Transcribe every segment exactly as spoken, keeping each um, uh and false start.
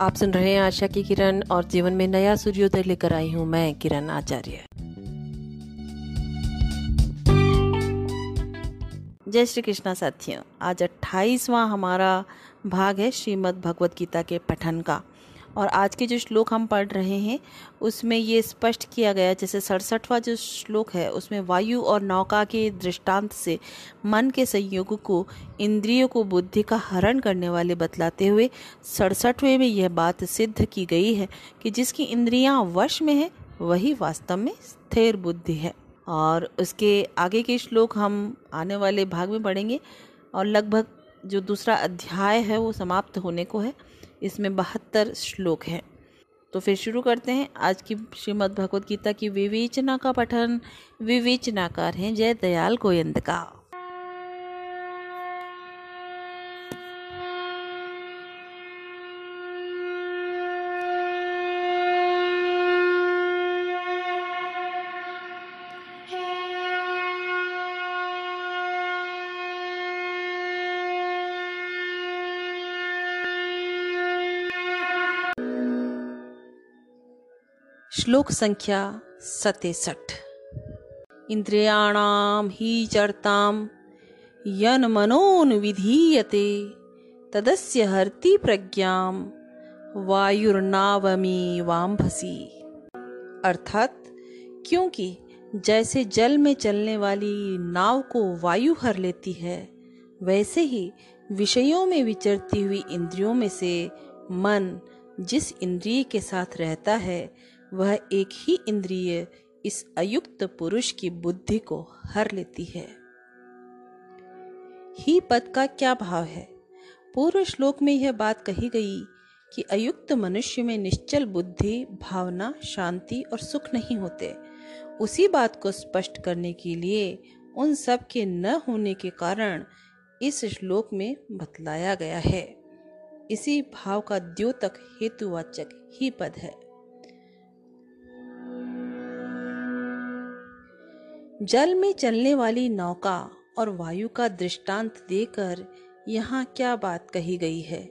आप सुन रहे हैं आशा की किरण और जीवन में नया सूर्योदय लेकर आई हूं मैं किरण आचार्य। जय श्री कृष्णा साथियों, आज अट्ठाईसवां हमारा भाग है श्रीमद् भगवत गीता के पठन का। और आज के जो श्लोक हम पढ़ रहे हैं उसमें ये स्पष्ट किया गया, जैसे सड़सठवां जो श्लोक है उसमें वायु और नौका के दृष्टांत से मन के संयोग को, इंद्रियों को बुद्धि का हरण करने वाले बतलाते हुए सड़सठवें में यह बात सिद्ध की गई है कि जिसकी इंद्रियां वश में है वही वास्तव में स्थिर बुद्धि है। और उसके आगे के श्लोक हम आने वाले भाग में पढ़ेंगे और लगभग जो दूसरा अध्याय है वो समाप्त होने को है। इसमें बहत्तर श्लोक हैं। तो फिर शुरू करते हैं आज की श्रीमद् भगवत गीता की विवेचना का पठन। विवेचनाकार हैं जय दयाल गोयंद का। श्लोक संख्या सतसठ। इंद्रियाणाम ही चरताम यन मनोन विधीयते तदस्य हरति प्रज्ञाम वायुर्नावमी वाम्भसी। अर्थात क्योंकि जैसे जल में चलने वाली नाव को वायु हर लेती है, वैसे ही विषयों में विचरती हुई इंद्रियों में से मन जिस इंद्रिय के साथ रहता है वह एक ही इंद्रिय इस अयुक्त पुरुष की बुद्धि को हर लेती है। ही पद का क्या भाव है? पूर्व श्लोक में यह बात कही गई कि अयुक्त मनुष्य में निश्चल बुद्धि, भावना, शांति और सुख नहीं होते। उसी बात को स्पष्ट करने के लिए उन सब के न होने के कारण इस श्लोक में बतलाया गया है। इसी भाव का द्योतक हेतुवाचक ही पद है। जल में चलने वाली नौका और वायु का दृष्टांत देकर यहाँ क्या बात कही गई है?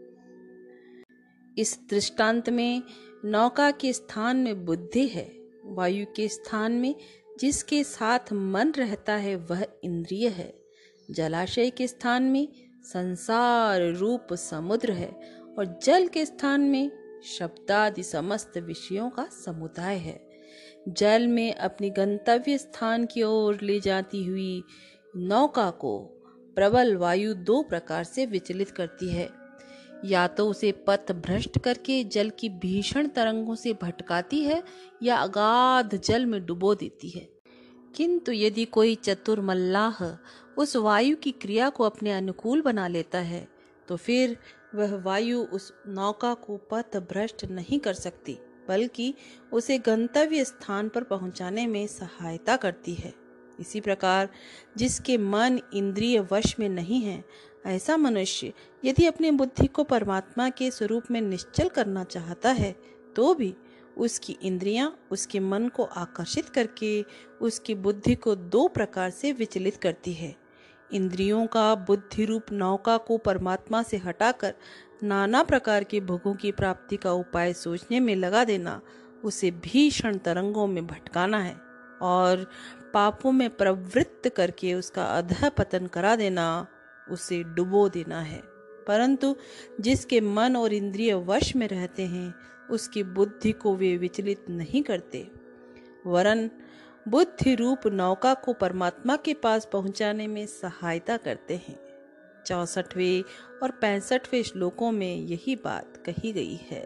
इस दृष्टांत में नौका के स्थान में बुद्धि है, वायु के स्थान में जिसके साथ मन रहता है वह इंद्रिय है, जलाशय के स्थान में संसार रूप समुद्र है और जल के स्थान में शब्दादि समस्त विषयों का समुदाय है। जल में अपनी गंतव्य स्थान की ओर ले जाती हुई नौका को प्रबल वायु दो प्रकार से विचलित करती है। या तो उसे पथ भ्रष्ट करके जल की भीषण तरंगों से भटकाती है या अगाध जल में डुबो देती है। किंतु यदि कोई चतुर मल्लाह उस वायु की क्रिया को अपने अनुकूल बना लेता है तो फिर वह वायु उस नौका को पथ भ्रष्ट नहीं कर सकती, बल्कि उसे गंतव्य स्थान पर पहुंचाने में सहायता करती है। इसी प्रकार जिसके मन इंद्रिय वश में नहीं है, ऐसा मनुष्य यदि अपनी बुद्धि को परमात्मा के स्वरूप में निश्चल करना चाहता है तो भी उसकी इंद्रियां उसके मन को आकर्षित करके उसकी बुद्धि को दो प्रकार से विचलित करती है। इंद्रियों का बुद्धि रूप नौका को परमात्मा से हटाकर नाना प्रकार के भोगों की प्राप्ति का उपाय सोचने में लगा देना उसे भीषण तरंगों में भटकाना है और पापों में प्रवृत्त करके उसका अधःपतन करा देना उसे डुबो देना है। परंतु जिसके मन और इंद्रिय वश में रहते हैं उसकी बुद्धि को वे विचलित नहीं करते, वरन बुद्धि रूप नौका को परमात्मा के पास पहुंचाने में सहायता करते हैं। चौसठवें और पैंसठवें श्लोकों में यही बात कही गई है।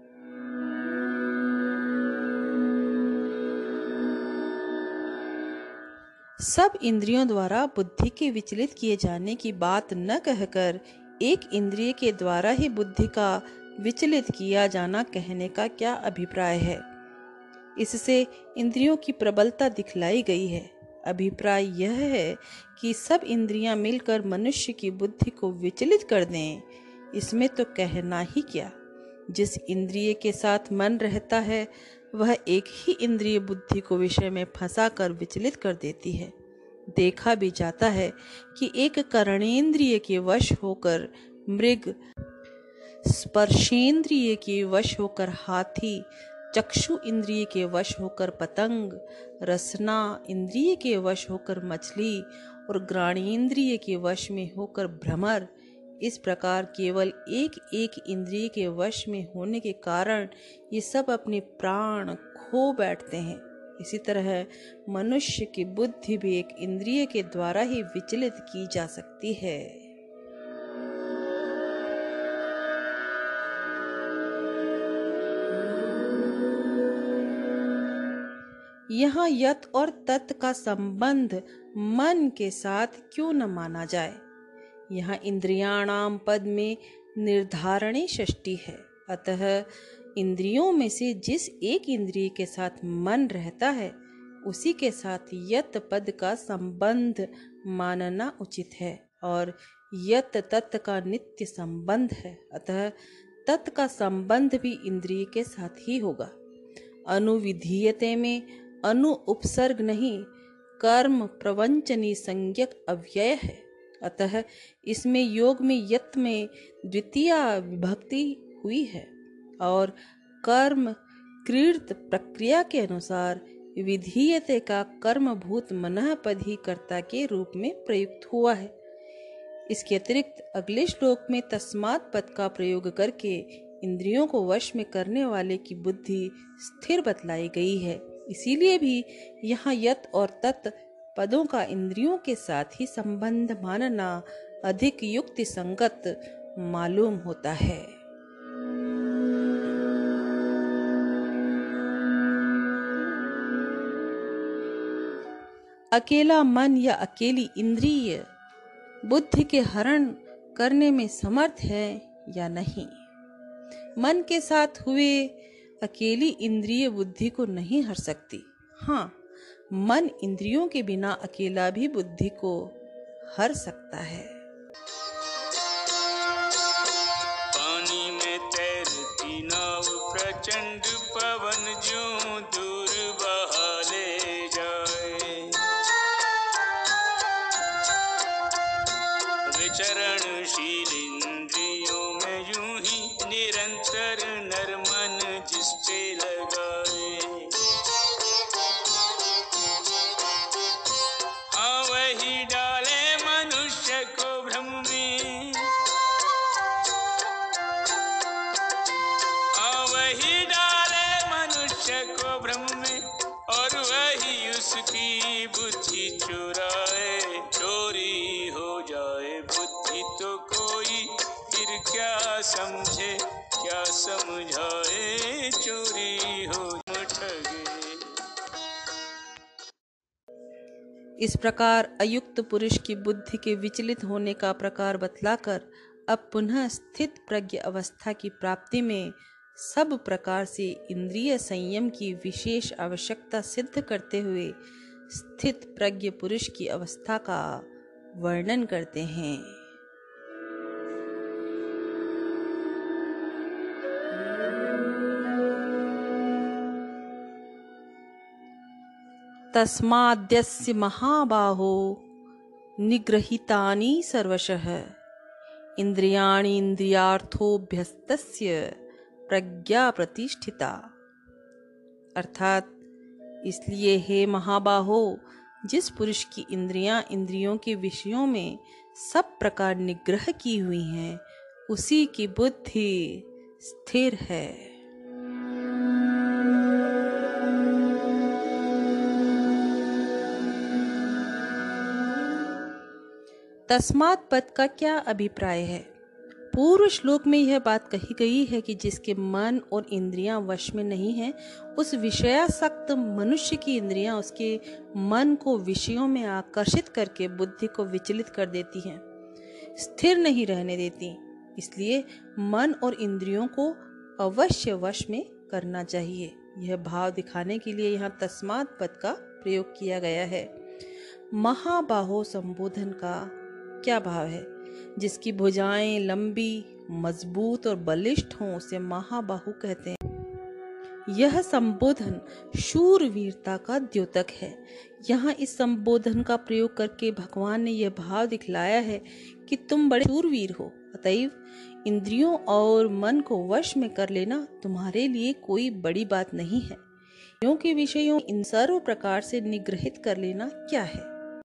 सब इंद्रियों द्वारा बुद्धि के विचलित किए जाने की बात न कहकर एक इंद्रिय के द्वारा ही बुद्धि का विचलित किया जाना कहने का क्या अभिप्राय है? इससे इंद्रियों की प्रबलता दिखलाई गई है। अभिप्राय यह है कि सब इंद्रियां मिलकर मनुष्य की बुद्धि को विचलित कर दें। इसमें तो कहना ही क्या, जिस इंद्रिय के साथ मन रहता है वह एक ही इंद्रिय बुद्धि को विषय में फंसा कर विचलित कर देती है। देखा भी जाता है कि एक कर्णेंद्रिय के वश होकर मृग स्पर्शेंद्रिय के वश होकर हाथी, चक्षु इंद्रिय के वश होकर पतंग, रसना इंद्रिय के वश होकर मछली और घ्राणेंद्रिय के वश में होकर भ्रमर, इस प्रकार केवल एक एक इंद्रिय के वश में होने के कारण ये सब अपने प्राण खो बैठते हैं। इसी तरह मनुष्य की बुद्धि भी एक इंद्रिय के द्वारा ही विचलित की जा सकती है। यहाँ यत और तत् का संबंध मन के साथ क्यों न माना जाए। यहाँ इंद्रियाणाम पद में निर्धारणी षष्ठी है, अतः इंद्रियों में से जिस एक इंद्रिय के साथ मन रहता है उसी के साथ यत पद का संबंध मानना उचित है, और यत तत् का नित्य संबंध है, अतः तत् का संबंध भी इंद्रिय के साथ ही होगा। अनुविधीयते में अनु उपसर्ग नहीं, कर्म प्रवंचनी संज्ञक अव्यय है, अतः इसमें योग में यत में द्वितीय विभक्ति हुई है और कर्म कृत प्रक्रिया के अनुसार विधीयते का कर्मभूत मनः पद ही कर्ता के रूप में प्रयुक्त हुआ है। इसके अतिरिक्त अगले श्लोक में तस्मात् पद का प्रयोग करके इंद्रियों को वश में करने वाले की बुद्धि स्थिर बतलाई गई है। इसीलिए भी यहाँ यत और तत् पदों का इंद्रियों के साथ ही संबंध मानना अधिक युक्ति संगत मालूम होता है। अकेला मन या अकेली इंद्रिय बुद्धि के हरण करने में समर्थ है या नहीं। मन के साथ हुए अकेली इंद्रिय बुद्धि को नहीं हर सकती। हाँ, मन इंद्रियों के बिना अकेला भी बुद्धि को हर सकता है। पानी में तैरती नाव प्रचंड पवन जो दूर बहा ले जाए, विचरणशील इंद्रियों में यूं ही निरंतर नर मन जिस पे लगाए, हाँ वही डाले मनुष्य को भ्रम में, हाँ वही डाले मनुष्य को भ्रम में, और वही उसकी बुद्धि चुराए। चोरी हो जाए बुद्धि तो कोई फिर क्या समझे, क्या समझाए, चोरी हो ठगे। इस प्रकार अयुक्त पुरुष की बुद्धि के विचलित होने का प्रकार बतलाकर अब पुनः स्थित प्रज्ञ अवस्था की प्राप्ति में सब प्रकार से इंद्रिय संयम की विशेष आवश्यकता सिद्ध करते हुए स्थित प्रज्ञ पुरुष की अवस्था का वर्णन करते हैं। तस्माद्यस्य महाबाहो निगृहीतानि सर्वशः इंद्रियाणि इंद्रियार्थोभ्यस्तस्य प्रज्ञा प्रतिष्ठिता। अर्थात इसलिए हे महाबाहो, जिस पुरुष की इंद्रियां इंद्रियों के विषयों में सब प्रकार निग्रह की हुई हैं, उसी की बुद्धि स्थिर है। तस्मात् पद का क्या अभिप्राय है। पूर्व श्लोक में यह बात कही गई है कि जिसके मन और इंद्रियां वश में नहीं हैं, उस विषयासक्त मनुष्य की इंद्रियां उसके मन को विषयों में आकर्षित करके बुद्धि को विचलित कर देती हैं, स्थिर नहीं रहने देती। इसलिए मन और इंद्रियों को अवश्य वश में करना चाहिए। यह भाव दिखाने के लिए यहाँ तस्मात् पद का प्रयोग किया गया है। महाबाहो संबोधन का क्या भाव है। जिसकी भुजाएं लंबी, मजबूत और बलिष्ठ हों उसे महाबाहु कहते हैं। यह संबोधन शूरवीरता का द्योतक है। यहाँ इस संबोधन का प्रयोग करके भगवान ने यह भाव दिखलाया है कि तुम बड़े शूरवीर हो, अतएव इंद्रियों और मन को वश में कर लेना तुम्हारे लिए कोई बड़ी बात नहीं है। इंद्रियों के विषयों इन सर्व प्रकार से निग्रहित कर लेना क्या है।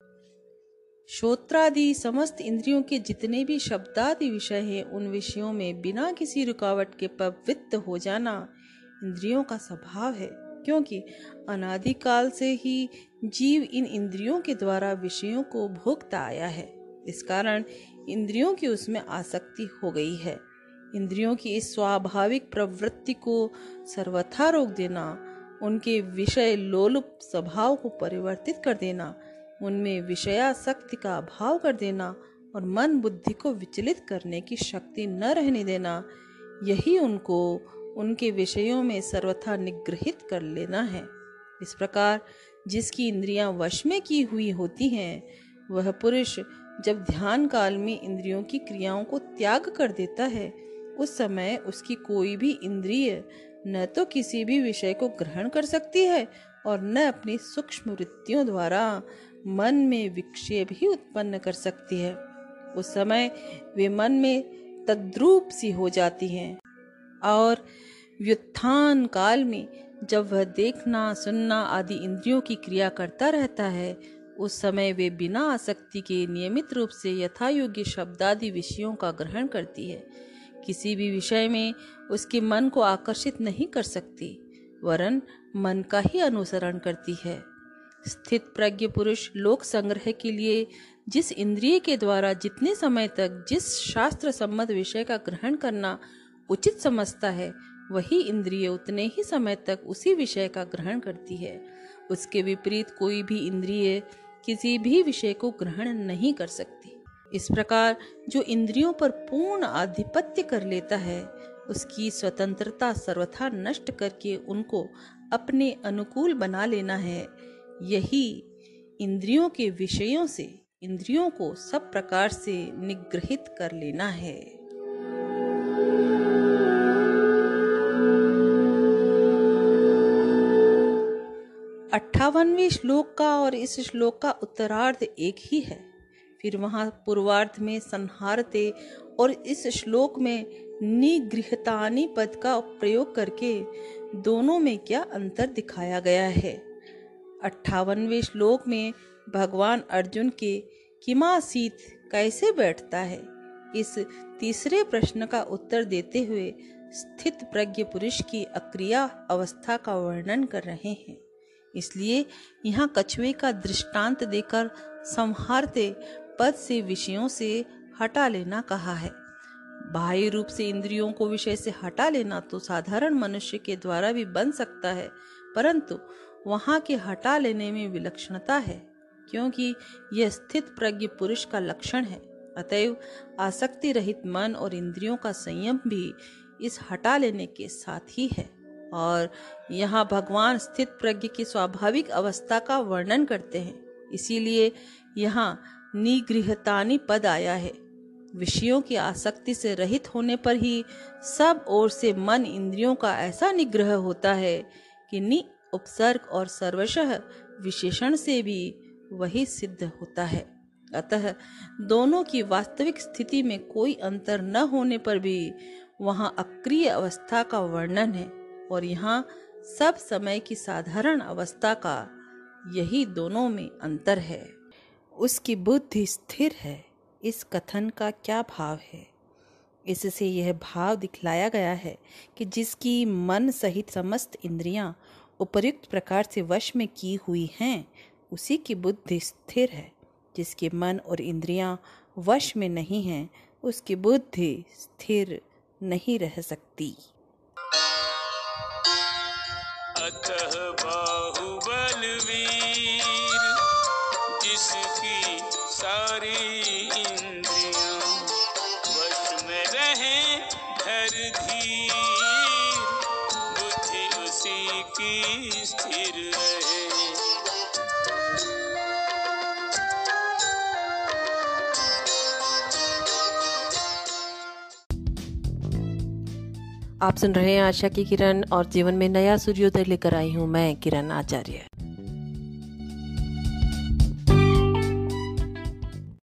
श्रोत्रादि समस्त इंद्रियों के जितने भी शब्दादि विषय हैं, उन विषयों में बिना किसी रुकावट के प्रवृत्त हो जाना इंद्रियों का स्वभाव है, क्योंकि अनादिकाल से ही जीव इन इंद्रियों के द्वारा विषयों को भोगता आया है। इस कारण इंद्रियों की उसमें आसक्ति हो गई है। इंद्रियों की इस स्वाभाविक प्रवृत्ति को सर्वथा रोक देना, उनके विषय लोलुप स्वभाव को परिवर्तित कर देना, उनमें विषयासक्ति का अभाव कर देना और मन बुद्धि को विचलित करने की शक्ति न रहने देना, यही उनको उनके विषयों में सर्वथा निग्रहित कर लेना है। इस प्रकार जिसकी इंद्रियां वश में की हुई होती हैं, वह पुरुष जब ध्यान काल में इंद्रियों की क्रियाओं को त्याग कर देता है, उस समय उसकी कोई भी इंद्रिय न तो किसी भी विषय को ग्रहण कर सकती है और न अपनी सूक्ष्म वृत्तियों द्वारा मन में विक्षेप ही उत्पन्न कर सकती है। उस समय वे मन में तद्रूप सी हो जाती हैं और व्युत्थान काल में जब वह देखना सुनना आदि इंद्रियों की क्रिया करता रहता है, उस समय वे बिना आसक्ति के नियमित रूप से यथा योग्य शब्दादि विषयों का ग्रहण करती है। किसी भी विषय में उसके मन को आकर्षित नहीं कर सकती, वरन मन का ही अनुसरण करती है। स्थित प्रज्ञ पुरुष लोक संग्रह के लिए जिस इंद्रिय के द्वारा जितने समय तक जिस शास्त्र सम्मत विषय का ग्रहण करना उचित समझता है, वही इंद्रिय उतने ही समय तक उसी विषय का ग्रहण करती है। उसके विपरीत कोई भी इंद्रिय किसी भी विषय को ग्रहण नहीं कर सकती। इस प्रकार जो इंद्रियों पर पूर्ण आधिपत्य कर लेता है, उसकी स्वतंत्रता सर्वथा नष्ट करके उनको अपने अनुकूल बना लेना है। यही इंद्रियों के विषयों से इंद्रियों को सब प्रकार से निग्रहित कर लेना है। अट्ठावनवें श्लोक का और इस श्लोक का उत्तरार्ध एक ही है। फिर वहां पूर्वार्ध में संहारते और इस श्लोक में निगृहतानि पद का प्रयोग करके दोनों में क्या अंतर दिखाया गया है। अट्ठावनवें श्लोक में भगवान अर्जुन के किमासीत कैसे बैठता है, इस तीसरे प्रश्न का उत्तर देते हुए स्थित प्रज्ञ पुरुष की अक्रिया अवस्था का वर्णन कर रहे हैं। इसलिए यहाँ कछुए का दृष्टांत देकर संहारते पद से विषयों से हटा लेना कहा है। बाह्य रूप से इंद्रियों को विषय से हटा लेना तो साधारण मनुष्य के द्वारा भी बन सकता है, परंतु वहाँ के हटा लेने में विलक्षणता है, क्योंकि यह स्थित प्रज्ञ पुरुष का लक्षण है। अतएव आसक्ति रहित मन और इंद्रियों का संयम भी इस हटा लेने के साथ ही है। और यहाँ भगवान स्थित प्रज्ञ की स्वाभाविक अवस्था का वर्णन करते हैं, इसीलिए यहाँ निगृहतानि पद आया है। विषयों की आसक्ति से रहित होने पर ही सब ओर से मन इंद्रियों का ऐसा निग्रह होता है कि नि उपसर्ग और सर्वशः विशेषण से भी वही सिद्ध होता है। अतः दोनों की वास्तविक स्थिति में कोई अंतर न होने पर भी वहाँ अक्रिय अवस्था का वर्णन है और यहाँ सब समय की साधारण अवस्था का यही दोनों में अंतर है। उसकी बुद्धि स्थिर है, इस कथन का क्या भाव है? इससे यह भाव दिखलाया गया है कि जिसकी मन सहित समस्त इंद्रियां उपर्युक्त प्रकार से वश में की हुई हैं, उसी की बुद्धि स्थिर है। जिसके मन और इंद्रियां वश में नहीं हैं, उसकी बुद्धि स्थिर नहीं रह सकती। अतः बाहुबलवीर जिसकी सारी इंद्रियां वश में रहे धर धीर, बुद्धि उसी की स्थिर रहे। आप सुन रहे हैं आशा की किरण और जीवन में नया सूर्योदय लेकर आई हूँ मैं किरण आचार्य।